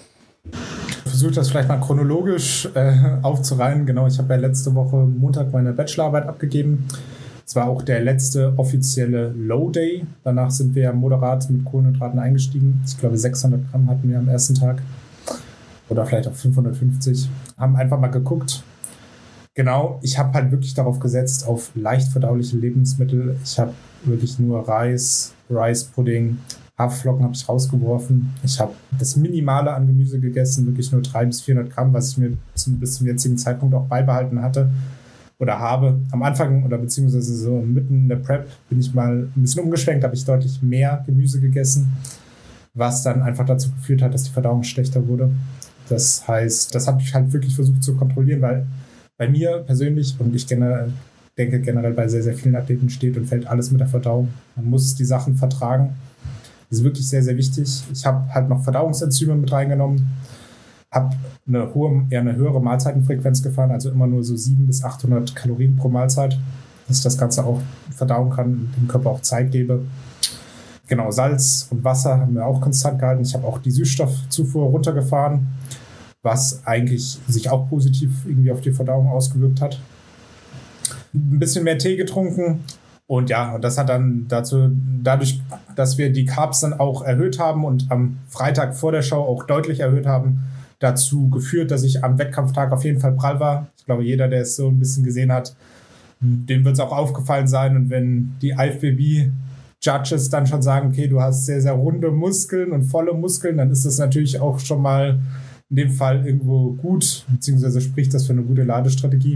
S2: Ich versuche das vielleicht mal chronologisch äh, aufzureihen. Genau, ich habe ja letzte Woche Montag meine Bachelorarbeit abgegeben. Es war auch der letzte offizielle Low Day. Danach sind wir moderat mit Kohlenhydraten eingestiegen. Ich glaube, sechshundert Gramm hatten wir am ersten Tag. Oder vielleicht auch fünfhundertfünfzig. Haben einfach mal geguckt. Genau, ich habe halt wirklich darauf gesetzt, auf leicht verdauliche Lebensmittel. Ich habe wirklich nur Reis, Reispudding, Haferflocken habe ich rausgeworfen. Ich habe das Minimale an Gemüse gegessen, wirklich nur dreihundert bis vierhundert Gramm, was ich mir zum, bis zum jetzigen Zeitpunkt auch beibehalten hatte. Oder habe. Am Anfang oder beziehungsweise so mitten in der Prep bin ich mal ein bisschen umgeschwenkt, habe ich deutlich mehr Gemüse gegessen, was dann einfach dazu geführt hat, dass die Verdauung schlechter wurde. Das heißt, das habe ich halt wirklich versucht zu kontrollieren, weil bei mir persönlich und ich generell, denke generell bei sehr, sehr vielen Athleten steht und fällt alles mit der Verdauung. Man muss die Sachen vertragen. Das ist wirklich sehr, sehr wichtig. Ich habe halt noch Verdauungsenzyme mit reingenommen. Habe eine hohe, eher eine höhere Mahlzeitenfrequenz gefahren, also immer nur so siebenhundert bis achthundert Kalorien pro Mahlzeit, dass ich das Ganze auch verdauen kann und dem Körper auch Zeit gebe. Genau, Salz und Wasser haben wir auch konstant gehalten. Ich habe auch die Süßstoffzufuhr runtergefahren, was eigentlich sich auch positiv irgendwie auf die Verdauung ausgewirkt hat. Ein bisschen mehr Tee getrunken und ja, und das hat dann dazu, dadurch, dass wir die Carbs dann auch erhöht haben und am Freitag vor der Show auch deutlich erhöht haben, dazu geführt, dass ich am Wettkampftag auf jeden Fall prall war. Ich glaube, jeder, der es so ein bisschen gesehen hat, dem wird es auch aufgefallen sein. Und wenn die I F B B-Judges dann schon sagen, okay, du hast sehr, sehr runde Muskeln und volle Muskeln, dann ist das natürlich auch schon mal in dem Fall irgendwo gut, beziehungsweise spricht das für eine gute Ladestrategie.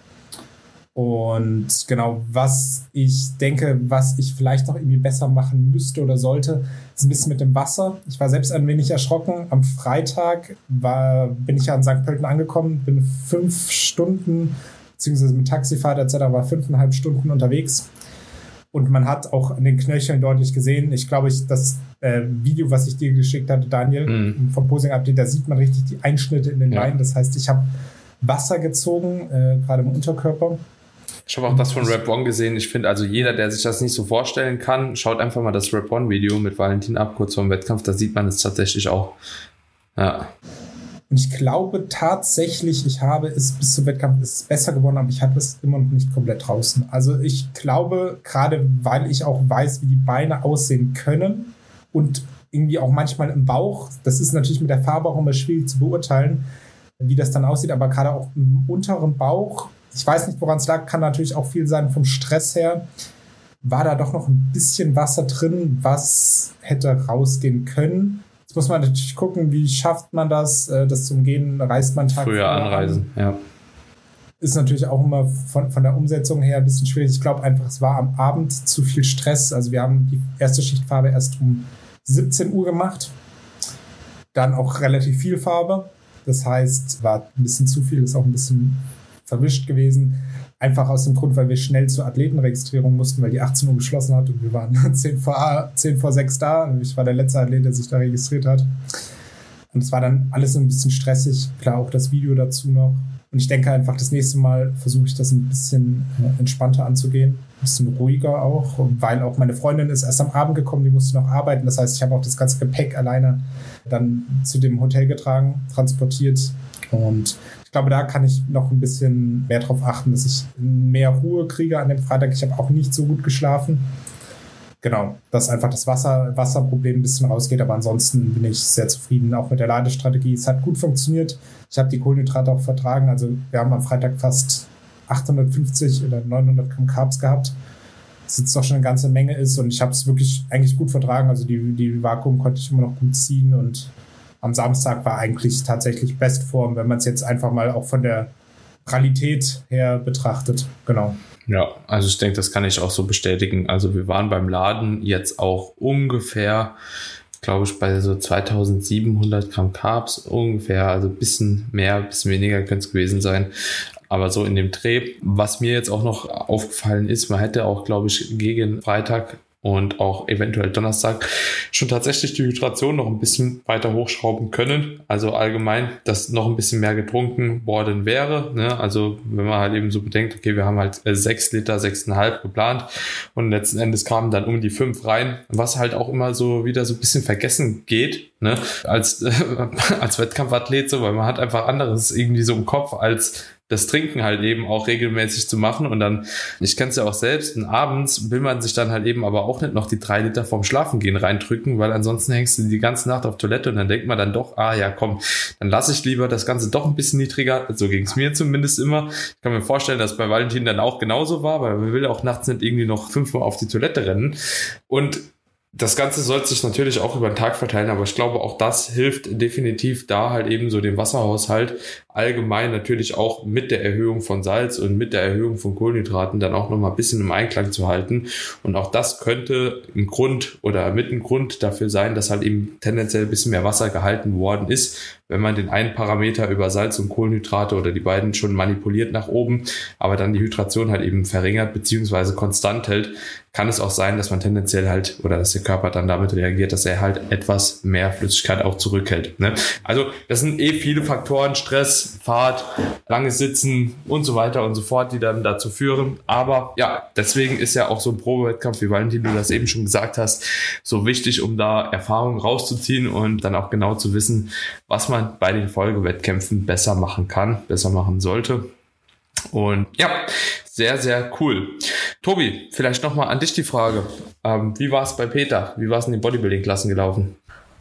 S2: Und genau, was ich denke, was ich vielleicht noch irgendwie besser machen müsste oder sollte, ist ein bisschen mit dem Wasser. Ich war selbst ein wenig erschrocken. Am Freitag war, bin ich ja in Sankt Pölten angekommen, bin fünf Stunden, beziehungsweise mit Taxifahrt et cetera war fünfeinhalb Stunden unterwegs. Und man hat auch an den Knöcheln deutlich gesehen, ich glaube, ich, das äh, Video, was ich dir geschickt hatte, Daniel, mm. vom Posing-Update, da sieht man richtig die Einschnitte in den ja. Beinen. Das heißt, ich habe Wasser gezogen, äh, gerade im Unterkörper.
S1: Ich habe auch das von Rap One gesehen. Ich finde, also jeder, der sich das nicht so vorstellen kann, schaut einfach mal das Rap One Video mit Valentin ab, kurz vor dem Wettkampf. Da sieht man es tatsächlich auch. Ja.
S2: Und ich glaube tatsächlich, ich habe es bis zum Wettkampf ist es besser geworden, aber ich hatte es immer noch nicht komplett draußen. Also ich glaube, gerade weil ich auch weiß, wie die Beine aussehen können und irgendwie auch manchmal im Bauch, das ist natürlich mit der Farbe auch immer schwierig zu beurteilen, wie das dann aussieht, aber gerade auch im unteren Bauch, ich weiß nicht, woran es lag, kann natürlich auch viel sein vom Stress her, war da doch noch ein bisschen Wasser drin, was hätte rausgehen können. Jetzt muss man natürlich gucken, wie schafft man das, das zu umgehen, reist man Tag
S1: früher anreisen, an. Ja.
S2: Ist natürlich auch immer von, von der Umsetzung her ein bisschen schwierig. Ich glaube einfach, es war am Abend zu viel Stress. Also wir haben die erste Schichtfarbe erst um siebzehn Uhr gemacht, dann auch relativ viel Farbe. Das heißt, war ein bisschen zu viel, ist auch ein bisschen verwischt gewesen. Einfach aus dem Grund, weil wir schnell zur Athletenregistrierung mussten, weil die achtzehn Uhr geschlossen hat und wir waren zehn vor sechs da. Und ich war der letzte Athlet, der sich da registriert hat. Und es war dann alles so ein bisschen stressig. Klar, auch das Video dazu noch. Und ich denke einfach, das nächste Mal versuche ich das ein bisschen äh, entspannter anzugehen. Ein bisschen ruhiger auch, weil auch meine Freundin ist erst am Abend gekommen, die musste noch arbeiten. Das heißt, ich habe auch das ganze Gepäck alleine dann zu dem Hotel getragen, transportiert. Und ich glaube, da kann ich noch ein bisschen mehr drauf achten, dass ich mehr Ruhe kriege an dem Freitag. Ich habe auch nicht so gut geschlafen. Genau, dass einfach das Wasser, Wasserproblem ein bisschen rausgeht, aber ansonsten bin ich sehr zufrieden, auch mit der Ladestrategie. Es hat gut funktioniert. Ich habe die Kohlenhydrate auch vertragen. Also wir haben am Freitag fast achthundertfünfzig oder neunhundert Gramm Carbs gehabt, was jetzt doch schon eine ganze Menge ist. Und ich habe es wirklich eigentlich gut vertragen. Also die, die Vakuum konnte ich immer noch gut ziehen. Und am Samstag war eigentlich tatsächlich Bestform, wenn man es jetzt einfach mal auch von der Qualität her betrachtet. Genau.
S1: Ja, also ich denke, das kann ich auch so bestätigen. Also wir waren beim Laden jetzt auch ungefähr, glaube ich, bei so zweitausendsiebenhundert Gramm Carbs ungefähr, also ein bisschen mehr, ein bisschen weniger könnte es gewesen sein. Aber so in dem Dreh. Was mir jetzt auch noch aufgefallen ist, man hätte auch, glaube ich, gegen Freitag und auch eventuell Donnerstag schon tatsächlich die Hydration noch ein bisschen weiter hochschrauben können. Also allgemein, dass noch ein bisschen mehr getrunken worden wäre. Ne? Also wenn man halt eben so bedenkt, okay, wir haben halt sechs Liter, sechs Komma fünf geplant und letzten Endes kamen dann um die fünf rein, was halt auch immer so wieder so ein bisschen vergessen geht, ne? als, äh, als Wettkampfathlet so, weil man hat einfach anderes irgendwie so im Kopf als das Trinken halt eben auch regelmäßig zu machen und dann, ich kenne es ja auch selbst, und abends will man sich dann halt eben aber auch nicht noch die drei Liter vorm Schlafengehen reindrücken, weil ansonsten hängst du die ganze Nacht auf Toilette und dann denkt man dann doch, ah ja komm, dann lasse ich lieber das Ganze doch ein bisschen niedriger, so ging es mir zumindest immer. Ich kann mir vorstellen, dass es bei Valentin dann auch genauso war, weil man will auch nachts nicht irgendwie noch fünfmal auf die Toilette rennen und das Ganze sollte sich natürlich auch über den Tag verteilen, aber ich glaube, auch das hilft definitiv da halt eben so den Wasserhaushalt allgemein natürlich auch mit der Erhöhung von Salz und mit der Erhöhung von Kohlenhydraten dann auch nochmal ein bisschen im Einklang zu halten. Und auch das könnte ein Grund oder mit ein Grund dafür sein, dass halt eben tendenziell ein bisschen mehr Wasser gehalten worden ist, wenn man den einen Parameter über Salz und Kohlenhydrate oder die beiden schon manipuliert nach oben, aber dann die Hydration halt eben verringert beziehungsweise konstant hält, kann es auch sein, dass man tendenziell halt oder dass der Körper dann damit reagiert, dass er halt etwas mehr Flüssigkeit auch zurückhält. Ne? Also das sind eh viele Faktoren, Stress, Fahrt, langes Sitzen und so weiter und so fort, die dann dazu führen. Aber ja, deswegen ist ja auch so ein Probewettkampf, wie Valentin, du das eben schon gesagt hast, so wichtig, um da Erfahrung rauszuziehen und dann auch genau zu wissen, was man bei den Folgewettkämpfen besser machen kann, besser machen sollte. Und ja, sehr, sehr cool. Tobi, vielleicht nochmal an dich die Frage. Ähm, wie war es bei Peter? Wie war es in den Bodybuilding-Klassen gelaufen?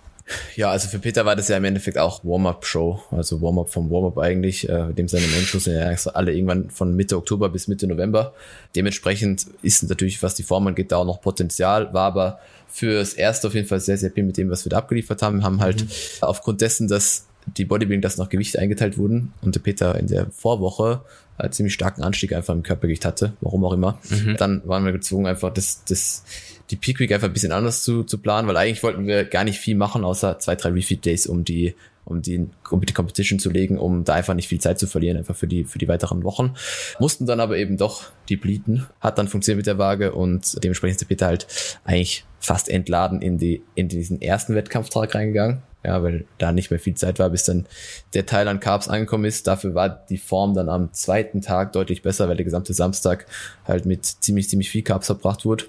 S3: Ja, also für Peter war das ja im Endeffekt auch Warm-Up-Show, also Warm-Up vom Warm-Up eigentlich, äh, mit dem seine Menschus sind ja alle irgendwann von Mitte Oktober bis Mitte November. Dementsprechend ist natürlich, was die Form angeht, da auch noch Potenzial, war aber fürs Erste auf jeden Fall sehr, sehr happy mit dem, was wir da abgeliefert haben. Wir haben halt mhm. aufgrund dessen, dass die Bodybuilding, dass noch Gewichte eingeteilt wurden und der Peter in der Vorwoche einen ziemlich starken Anstieg einfach im Körpergewicht hatte, warum auch immer. Mhm. Dann waren wir gezwungen, einfach das, das, die Peak Week einfach ein bisschen anders zu, zu planen, weil eigentlich wollten wir gar nicht viel machen, außer zwei, drei Refeed Days, um die, um die, um die Competition zu legen, um da einfach nicht viel Zeit zu verlieren, einfach für die, für die weiteren Wochen. Mussten dann aber eben doch depleten, hat dann funktioniert mit der Waage und dementsprechend ist der Peter halt eigentlich fast entladen in die, in diesen ersten Wettkampftag reingegangen. Ja, weil da nicht mehr viel Zeit war, bis dann der Teil an Carbs angekommen ist. Dafür war die Form dann am zweiten Tag deutlich besser, weil der gesamte Samstag halt mit ziemlich, ziemlich viel Carbs verbracht wurde.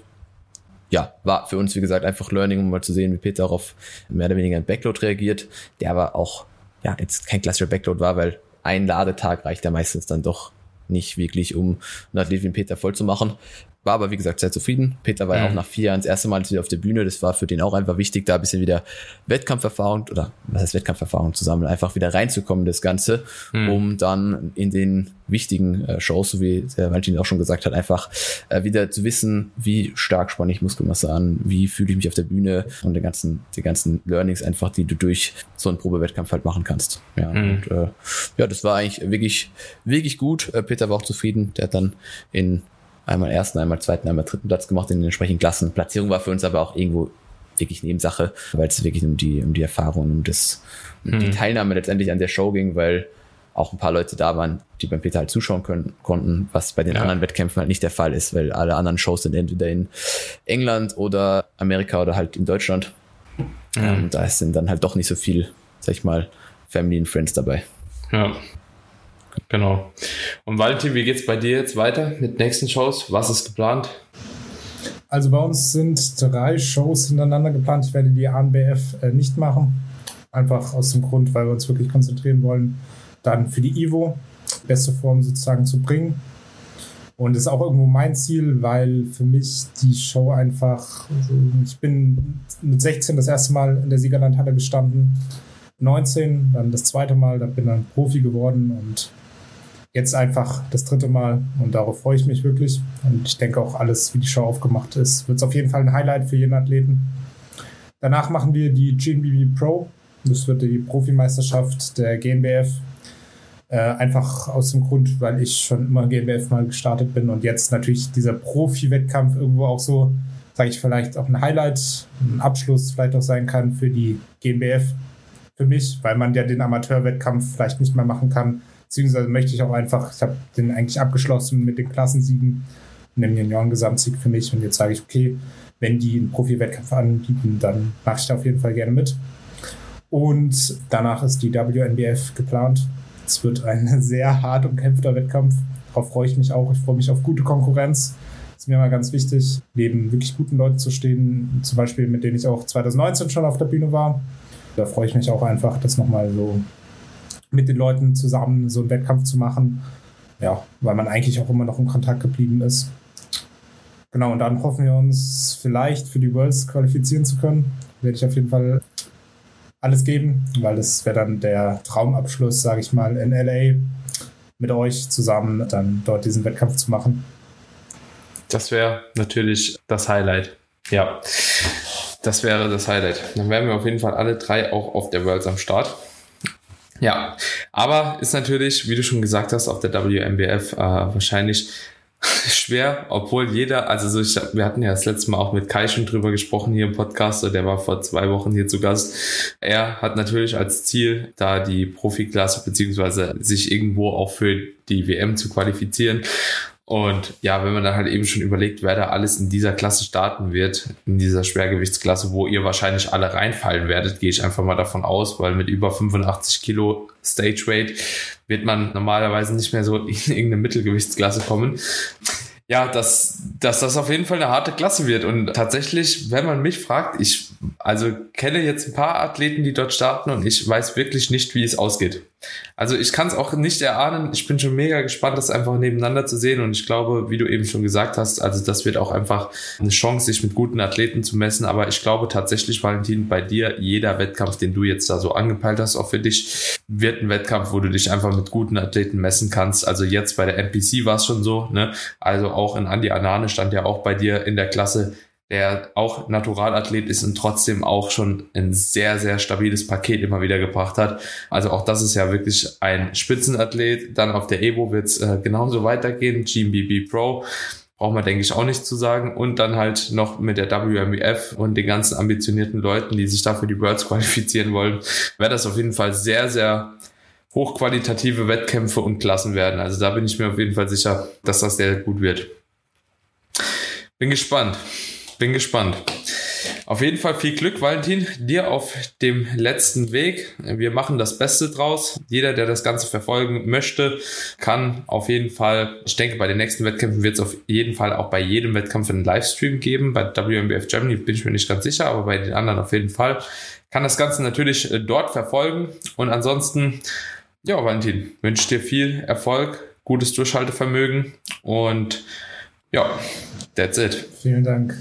S3: Ja, war für uns, wie gesagt, einfach Learning, um mal zu sehen, wie Peter auch auf mehr oder weniger einen Backload reagiert, der aber auch, ja, jetzt kein klassischer Backload war, weil ein Ladetag reicht ja meistens dann doch nicht wirklich, um einen Athlet wie Peter voll zu machen. War aber, wie gesagt, sehr zufrieden. Peter war ja mhm. auch nach vier Jahren das erste Mal wieder auf der Bühne. Das war für den auch einfach wichtig, da ein bisschen wieder Wettkampferfahrung oder was heißt Wettkampferfahrung zu sammeln, einfach wieder reinzukommen, das Ganze, mhm. um dann in den wichtigen äh, Shows, so wie der Valentin auch schon gesagt hat, einfach äh, wieder zu wissen, wie stark spanne ich Muskelmasse an, wie fühle ich mich auf der Bühne und die ganzen, die ganzen Learnings einfach, die du durch so einen Probewettkampf halt machen kannst. Ja, mhm. und äh, ja, das war eigentlich wirklich, wirklich gut. Äh, Peter war auch zufrieden. Der hat dann in einmal ersten, einmal zweiten, einmal dritten Platz gemacht in den entsprechenden Klassen. Platzierung war für uns aber auch irgendwo wirklich Nebensache, weil es wirklich um die, um die Erfahrung, um das, um hm. die Teilnahme letztendlich an der Show ging, weil auch ein paar Leute da waren, die beim Peter halt zuschauen können, konnten, was bei den ja. anderen Wettkämpfen halt nicht der Fall ist, weil alle anderen Shows sind entweder in England oder Amerika oder halt in Deutschland. Mhm. Und da sind dann halt doch nicht so viel, sag ich mal, Family and Friends dabei.
S1: Ja, genau. Und Valentin, wie geht's bei dir jetzt weiter mit nächsten Shows? Was ist geplant?
S2: Also bei uns sind drei Shows hintereinander geplant. Ich werde die A N B F äh, nicht machen. Einfach aus dem Grund, weil wir uns wirklich konzentrieren wollen, dann für die Evo beste Form sozusagen zu bringen. Und das ist auch irgendwo mein Ziel, weil für mich die Show einfach, also ich bin mit sechzehn das erste Mal in der Siegerlandhalle gestanden, neunzehn, dann das zweite Mal, dann bin dann Profi geworden und jetzt einfach das dritte Mal und darauf freue ich mich wirklich. Und ich denke auch alles, wie die Show aufgemacht ist, wird es auf jeden Fall ein Highlight für jeden Athleten. Danach machen wir die G N B B Pro. Das wird die Profimeisterschaft der G N B F. Äh, einfach aus dem Grund, weil ich schon immer G N B F mal gestartet bin und jetzt natürlich dieser Profi-Wettkampf irgendwo auch so, sage ich, vielleicht auch ein Highlight, ein Abschluss vielleicht auch sein kann für die G N B F für mich, weil man ja den Amateurwettkampf vielleicht nicht mehr machen kann. Beziehungsweise möchte ich auch einfach, ich habe den eigentlich abgeschlossen mit den Klassensiegen und dem Junioren-Gesamtsieg für mich und jetzt sage ich, okay, wenn die einen Profi-Wettkampf anbieten, dann mache ich da auf jeden Fall gerne mit. Und danach ist die W N B F geplant. Es wird ein sehr hart umkämpfter Wettkampf. Darauf freue ich mich auch. Ich freue mich auf gute Konkurrenz. Das ist mir immer ganz wichtig, neben wirklich guten Leuten zu stehen. Zum Beispiel, mit denen ich auch zwanzig neunzehn schon auf der Bühne war. Da freue ich mich auch einfach, das nochmal so mit den Leuten zusammen so einen Wettkampf zu machen. Ja, weil man eigentlich auch immer noch in Kontakt geblieben ist. Genau, und dann hoffen wir uns vielleicht für die Worlds qualifizieren zu können. Werde ich auf jeden Fall alles geben, weil das wäre dann der Traumabschluss, sage ich mal, in L A mit euch zusammen dann dort diesen Wettkampf zu machen.
S1: Das wäre natürlich das Highlight. Ja, das wäre das Highlight. Dann wären wir auf jeden Fall alle drei auch auf der Worlds am Start. Ja, aber ist natürlich, wie du schon gesagt hast, auf der W N B F äh, wahrscheinlich schwer, obwohl jeder, also so ich, wir hatten ja das letzte Mal auch mit Kai schon drüber gesprochen hier im Podcast, der war vor zwei Wochen hier zu Gast. Er hat natürlich als Ziel, da die Profiklasse beziehungsweise sich irgendwo auch für die W M zu qualifizieren. Und ja, wenn man dann halt eben schon überlegt, wer da alles in dieser Klasse starten wird, in dieser Schwergewichtsklasse, wo ihr wahrscheinlich alle reinfallen werdet, gehe ich einfach mal davon aus, weil mit über fünfundachtzig Kilo Stage Weight wird man normalerweise nicht mehr so in irgendeine Mittelgewichtsklasse kommen. Ja, dass, dass das auf jeden Fall eine harte Klasse wird. Und tatsächlich, wenn man mich fragt, ich also kenne jetzt ein paar Athleten, die dort starten und ich weiß wirklich nicht, wie es ausgeht. Also ich kann es auch nicht erahnen. Ich bin schon mega gespannt, das einfach nebeneinander zu sehen. Und ich glaube, wie du eben schon gesagt hast, also das wird auch einfach eine Chance, sich mit guten Athleten zu messen. Aber ich glaube tatsächlich, Valentin, bei dir, jeder Wettkampf, den du jetzt da so angepeilt hast, auch für dich, wird ein Wettkampf, wo du dich einfach mit guten Athleten messen kannst. Also jetzt bei der N P C war es schon so, ne? Also auch in Andi Anane stand ja auch bei dir in der Klasse, der auch Naturalathlet ist und trotzdem auch schon ein sehr, sehr stabiles Paket immer wieder gebracht hat. Also auch das ist ja wirklich ein Spitzenathlet. Dann auf der Evo wird es äh, genauso weitergehen. G N B B Pro braucht man, denke ich, auch nicht zu sagen. Und dann halt noch mit der W M B F und den ganzen ambitionierten Leuten, die sich da für die Worlds qualifizieren wollen, wäre das auf jeden Fall sehr, sehr hochqualitative Wettkämpfe und Klassen werden. Also da bin ich mir auf jeden Fall sicher, dass das sehr gut wird. Bin gespannt. Bin gespannt. Auf jeden Fall viel Glück, Valentin, dir auf dem letzten Weg. Wir machen das Beste draus. Jeder, der das Ganze verfolgen möchte, kann auf jeden Fall, ich denke, bei den nächsten Wettkämpfen wird es auf jeden Fall auch bei jedem Wettkampf einen Livestream geben. Bei W M B F Germany bin ich mir nicht ganz sicher, aber bei den anderen auf jeden Fall. Kann das Ganze natürlich dort verfolgen. Und ansonsten, ja, Valentin, wünsche dir viel Erfolg, gutes Durchhaltevermögen und ja, that's it.
S2: Vielen Dank.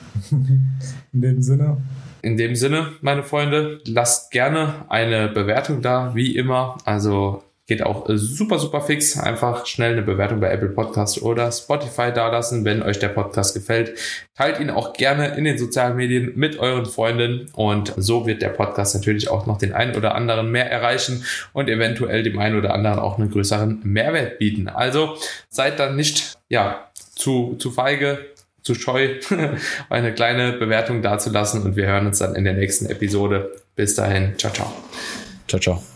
S2: In dem Sinne.
S1: In dem Sinne, meine Freunde, lasst gerne eine Bewertung da, wie immer. Also geht auch super, super fix. Einfach schnell eine Bewertung bei Apple Podcast oder Spotify dalassen, wenn euch der Podcast gefällt. Teilt ihn auch gerne in den sozialen Medien mit euren Freunden und so wird der Podcast natürlich auch noch den einen oder anderen mehr erreichen und eventuell dem einen oder anderen auch einen größeren Mehrwert bieten. Also seid dann nicht, ja, zu, zu feige, zu scheu, eine kleine Bewertung dazulassen und wir hören uns dann in der nächsten Episode. Bis dahin, ciao, ciao.
S3: Ciao, ciao.